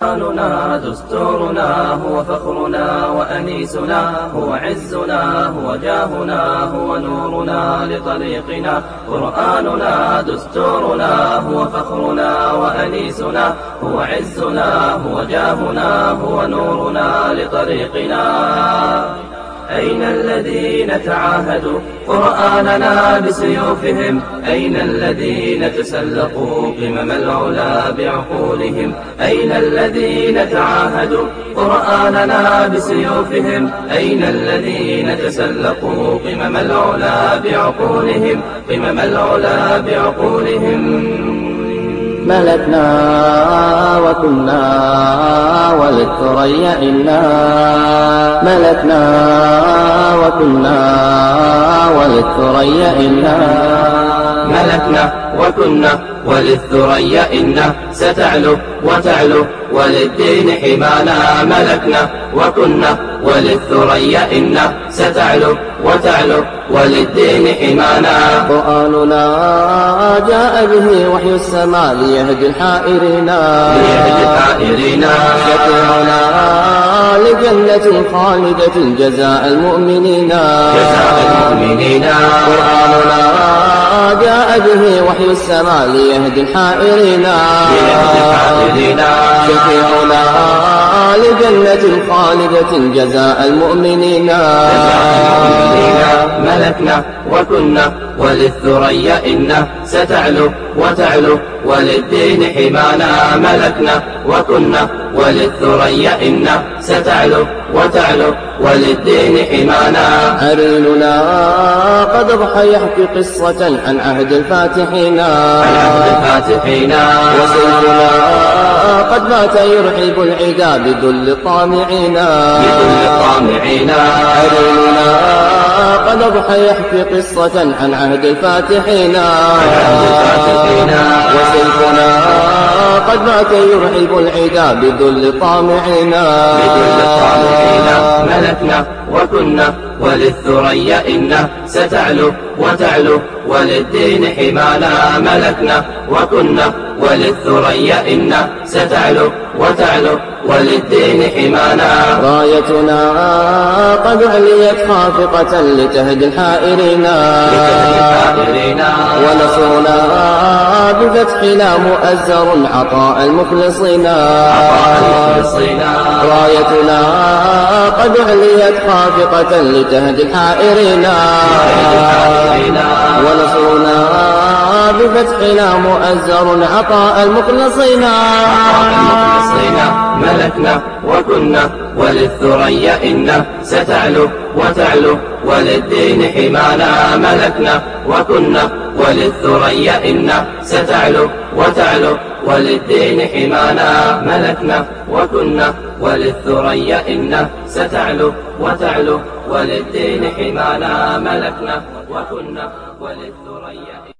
قرآننا دستورنا هو فخرنا وأنيسنا، هو عزنا هو جاهنا هو نورنا لطريقنا. قرآننا دستورنا هو فخرنا وأنيسنا، هو عزنا هو جاهنا هو نورنا لطريقنا. أين الذين تعاهدوا قرآننا بسيوفهم؟ أين الذين تسلقوا قمم العلا بعقولهم؟ أين الذين تعاهدوا قرآننا بسيوفهم؟ أين الذين تسلقوا قمم العلا بعقولهم؟ قمم العلا بعقولهم. ملكنا وكنا وللثريا إنا، ملكنا وكنا وللثريا إنا، ملكنا وكنا وللثريا إنا، ستعلو وتعلو وللدين حمانا. ملكنا وكنا وللثريا إنا، ستعلو وتعلو وللدين حمانا. قرآننا جاء به وحي السماء ليهدي الحائرين، شفيعنا لجنة خالدة جزاء المؤمنين. قرآننا جاء به وحي السماء ليهدي الحائرين، شفيعنا لجنة خالدة جزاء المؤمنين. ملكنا وكنا وللثريا إنا، ستعلو وتعلو وللدين حمانا. ملكنا وكنا وللثريا إنا، ستعلو وتعلو وللدين حمانا. عريننا قد ضحى يحكي قصة عن عهد الفاتحين، وسيفنا قد مات يرحب العدا بذل الطامعين. عريننا قد ضحى يحكي قصة عن عهد الفاتحين، وسيفنا قد مات يرحب العدا بذل الطامعين. ملكنا وكنا وللثريا إنا، ستعلو وتعلو وللدين حمانا. ملكنا وكنا وللثريا إنا، ستعلو وتعلو وللدين حمانا. رايتنا قد عليت خافقة لتهدي الحائرين، ونصرنا بفتحنا مؤزر عطاء المخلصين. رايتنا قد عليت خافقة لتهدي الحائرين، ونصرنا بفتحنا مؤزر عطاء المخلصين. ملكنا وكنا وللثريا إنا، ستعلو وتعلو وللدين حمانا. ملكنا وكنا وللثريا إنا، ستعلو وتعلو وللدين حمانا. ملكنا وكنا وللثريا إنا، ستعلو وتعلو وللدين حمانا. ملكنا وكنا وللثريا